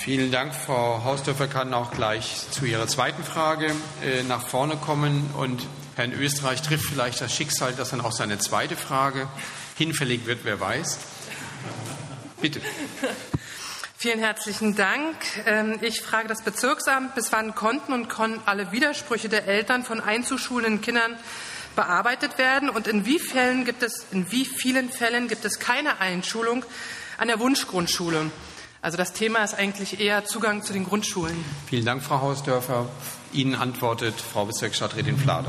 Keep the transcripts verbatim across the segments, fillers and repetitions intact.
Vielen Dank. Frau Hausdörfer kann auch gleich zu ihrer zweiten Frage äh, nach vorne kommen. Und Herrn Österreich trifft vielleicht das Schicksal, dass dann auch seine zweite Frage hinfällig wird, wer weiß. Bitte. Vielen herzlichen Dank. Ich frage das Bezirksamt, bis wann konnten und konnten alle Widersprüche der Eltern von einzuschulenden Kindern bearbeitet werden und in wie Fällen gibt es, in wie vielen Fällen gibt es keine Einschulung an der Wunschgrundschule? Also das Thema ist eigentlich eher Zugang zu den Grundschulen. Vielen Dank, Frau Hausdörfer. Ihnen antwortet Frau Bezirksstadträtin Flader.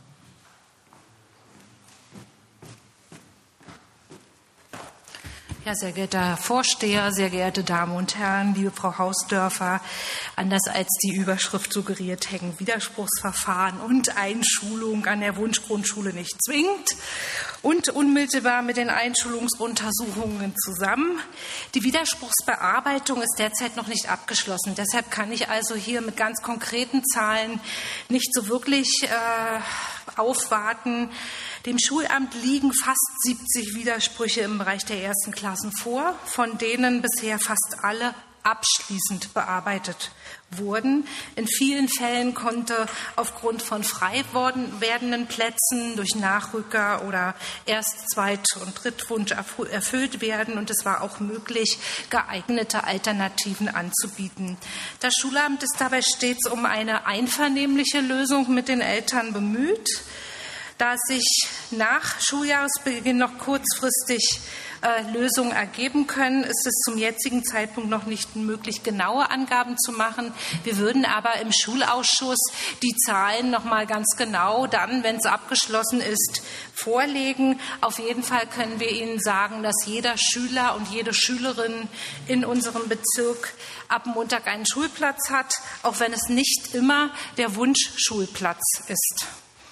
Ja, sehr geehrter Herr Vorsteher, sehr geehrte Damen und Herren, liebe Frau Hausdörfer, anders als die Überschrift suggeriert, hängen Widerspruchsverfahren und Einschulung an der Wunschgrundschule nicht zwingend und unmittelbar mit den Einschulungsuntersuchungen zusammen. Die Widerspruchsbearbeitung ist derzeit noch nicht abgeschlossen. Deshalb kann ich also hier mit ganz konkreten Zahlen nicht so wirklich äh, aufwarten. Dem Schulamt liegen fast siebzig Widersprüche im Bereich der ersten Klassen vor, von denen bisher fast alle abschließend bearbeitet wurden. In vielen Fällen konnte aufgrund von frei werdenden Plätzen durch Nachrücker oder Erst-, Zweit- und Drittwunsch erfüllt werden. Und es war auch möglich, geeignete Alternativen anzubieten. Das Schulamt ist dabei stets um eine einvernehmliche Lösung mit den Eltern bemüht. Da sich nach Schuljahresbeginn noch kurzfristig äh, Lösungen ergeben können, ist es zum jetzigen Zeitpunkt noch nicht möglich, genaue Angaben zu machen. Wir würden aber im Schulausschuss die Zahlen noch mal ganz genau dann, wenn es abgeschlossen ist, vorlegen. Auf jeden Fall können wir Ihnen sagen, dass jeder Schüler und jede Schülerin in unserem Bezirk ab Montag einen Schulplatz hat, auch wenn es nicht immer der Wunschschulplatz ist.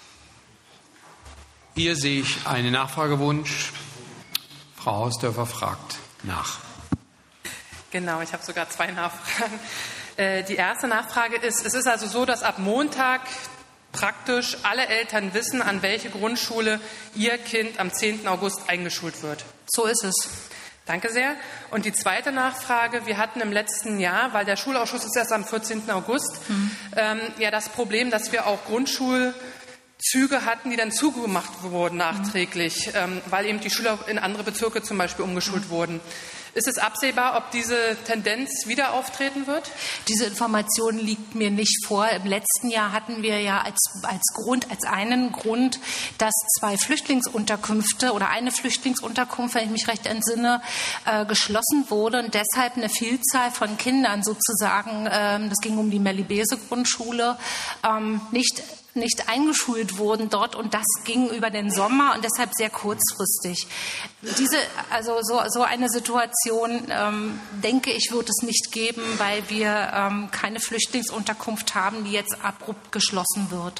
Hier sehe ich einen Nachfragewunsch. Frau Hausdörfer fragt nach. Genau, ich habe sogar zwei Nachfragen. Die erste Nachfrage ist, es ist also so, dass ab Montag praktisch alle Eltern wissen, an welche Grundschule ihr Kind am zehnten August eingeschult wird. So ist es. Danke sehr. Und die zweite Nachfrage, wir hatten im letzten Jahr, weil der Schulausschuss ist erst am vierzehnten August, mhm. ähm, ja das Problem, dass wir auch Grundschul Züge hatten, die dann zugemacht wurden nachträglich, ähm, weil eben die Schüler in andere Bezirke zum Beispiel umgeschult mhm. wurden. Ist es absehbar, ob diese Tendenz wieder auftreten wird? Diese Information liegt mir nicht vor. Im letzten Jahr hatten wir ja als, als Grund, als einen Grund, dass zwei Flüchtlingsunterkünfte oder eine Flüchtlingsunterkunft, wenn ich mich recht entsinne, äh, geschlossen wurde und deshalb eine Vielzahl von Kindern sozusagen, ähm, das ging um die Mellibese-Grundschule, ähm, nicht nicht eingeschult wurden dort und das ging über den Sommer und deshalb sehr kurzfristig. Diese, also so, so eine Situation, ähm, denke ich, wird es nicht geben, weil wir ähm, keine Flüchtlingsunterkunft haben, die jetzt abrupt geschlossen wird.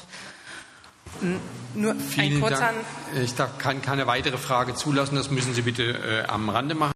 Nur Vielen ein kurzer Dank. Ich darf, kann keine weitere Frage zulassen. Das müssen Sie bitte äh, am Rande machen.